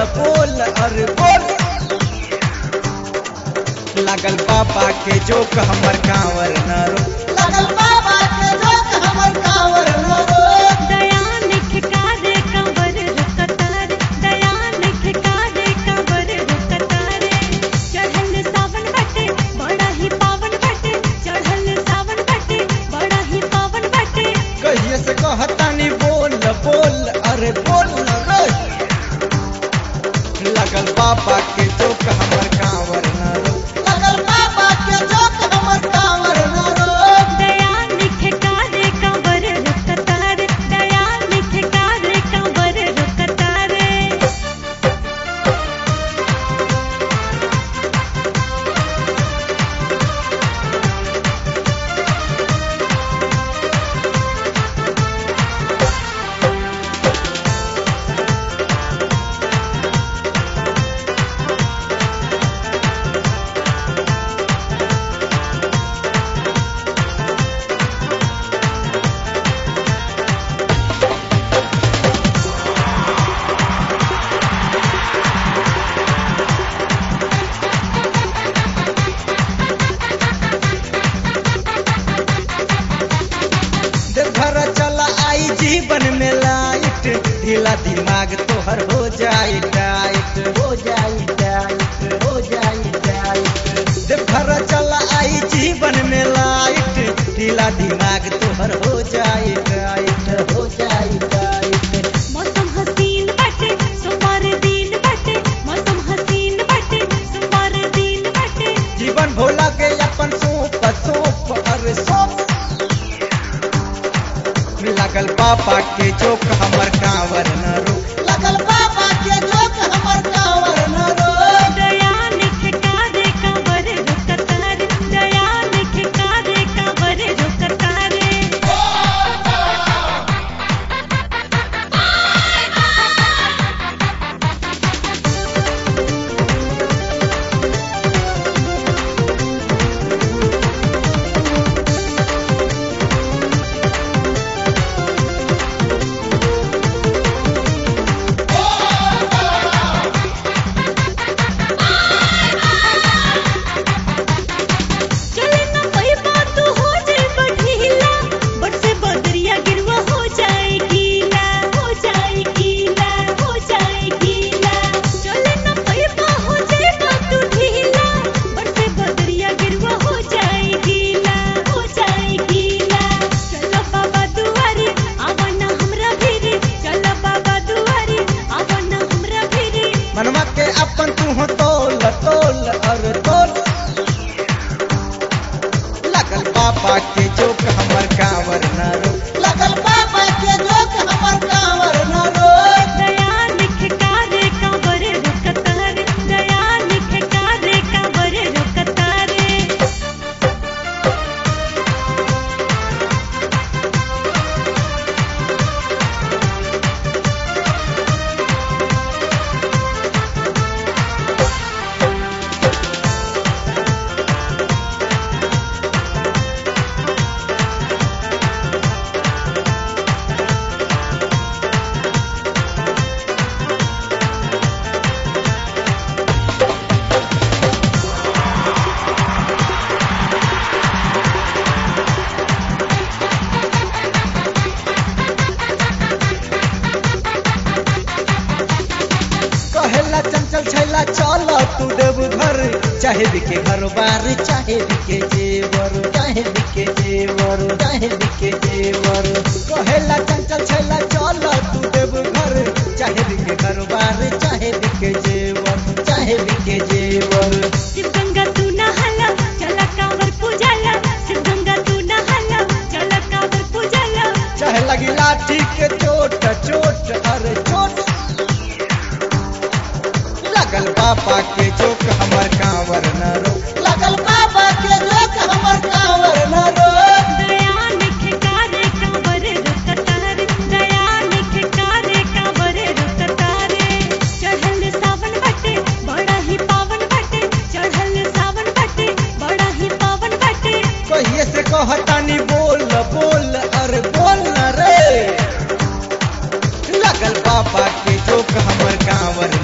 बोल अरे बोल। लगल पापा के जोक हमर कांवर न रो, लगल पापा के जोक हमर कांवर न रो। दया निखका रे कांवर रुकतारे, दया निखका रे कांवर रुकतारे। चढ़ल सावन बटे बड़ा ही पावन बटे, चढ़ल सावन बटे बड़ा ही पावन बटे। कहिए से कहतानी बोल बोल अरे बोल रे। लगल पापा के जोक हमर कांवर न रो, लगल पापा के जोक हमर कांवर न रो। दया निखका रे कांवर रुकतारे, दया निखका रे कांवर रुकतारे। देवघर चला आई जीवन में लाइट, ढीला दिमाग तोहर हो जाए टाइट, हो जाए टाइट, हो जाए टाइट। देवघर चला आई जीवन में लाइट, ढीला दिमाग तोहर हो जाए टाइट, हो जाए टाइट। मौसम हसीन बटे सोमवार दिन बटे, मौसम हसीन बटे सोमवार दिन बटे। जीवन भोला के अपन सौंप सौंप अरे सौंप। लगल पापा के जोक हमर कांवर न रो, लगल पापा के जोक हमर कांवर न रो। दया निखका रे कांवर रुकतारे, दया निखका रे कांवर रुकतारे। चले ना पैबा तू हो जाए बढ़ीला, बट से बदरिया गिरवा हो जाए गीला, हो जाए गीला, हो जाए गीला। चले ना पैबा हो जाएगा तू ढीला, बट से बदरिया गिरवा हो जाए गीला, हो जाए गीला। चलो बाबा दुआरे आवा ना हमरा भिरे, चलो बाबा दुआरे आवा ना हमरा भिरे। मनवा के अपन तू हो तोल तोल अरे तोल। लगल पापा के जोक हमर कांवर न रो, लगल पापा के जोक हमर कांवर न रो। दया निखका रे कांवर रुकतारे, दया निखका रे कांवर रुकतारे। कहेला चंचल छैला चल तू देवघर, चाहे बिके घर बार चाहे बिके जेवर, चाहे बिके जेवर, चाहे बिके जेवर। कहेला चंचल छैला चल तू देवघर, चाहे बिके घर बार चाहे बिके जेवर, चाहे बिके जेवर। शिव गंगा तू नहाला चला कांवर पूजाला, शिव गंगा तू नहाला चला कांवर पूजाला। चाहे लगी लाठी के चोट चोट अरे चोट। लगल पापा के जोक हमर कांवर न रो, लगल पापा के जोक हमर कांवर न रो। दया निखका रे कांवर रुकतारे, दया निखका रे कांवर रुकतारे। चढ़ल सावन बटे बड़ा ही पावन बटे, चढ़ल सावन बटे बड़ा ही पावन बटे। कहिए से कहतानी बोल बोल अरे बोल न रे। लगल पापा के जोक हमर कांवर